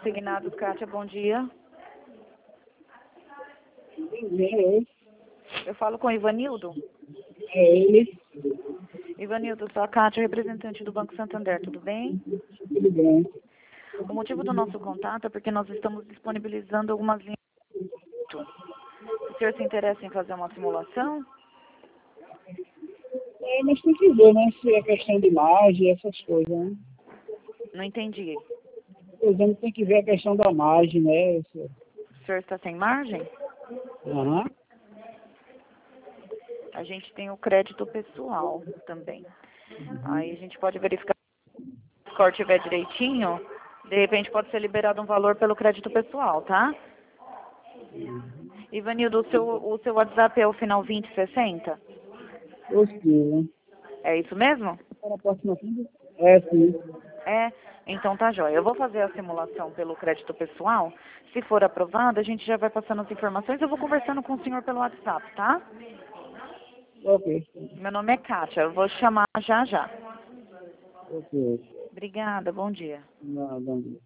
Consignados, Kátia, bom dia. Eu falo com o Ivanildo. É ele. Ivanildo, sou a Kátia, representante do Banco Santander, tudo bem? Tudo bem. O motivo do nosso contato é porque nós estamos disponibilizando algumas linhas. O senhor se interessa em fazer uma simulação? Mas tem que ver, né? Se é questão de margem, essas coisas, né? Não entendi. Por exemplo, tem que ver a questão da margem, né? O senhor está sem margem? Aham. A gente tem o crédito pessoal também. Aí a gente pode verificar se o score estiver direitinho, de repente pode ser liberado um valor pelo crédito pessoal, tá? Ivanildo, o seu WhatsApp é o final 2060? Positivo. É isso mesmo? Para a próxima quinta? É, sim. É, então tá jóia. Eu vou fazer a simulação pelo crédito pessoal. Se for aprovado, a gente já vai passando as informações. Eu vou conversando com o senhor pelo WhatsApp, tá? Ok. Meu nome é Kátia. Eu vou chamar já já. Ok. Obrigada, bom dia. Não, bom dia.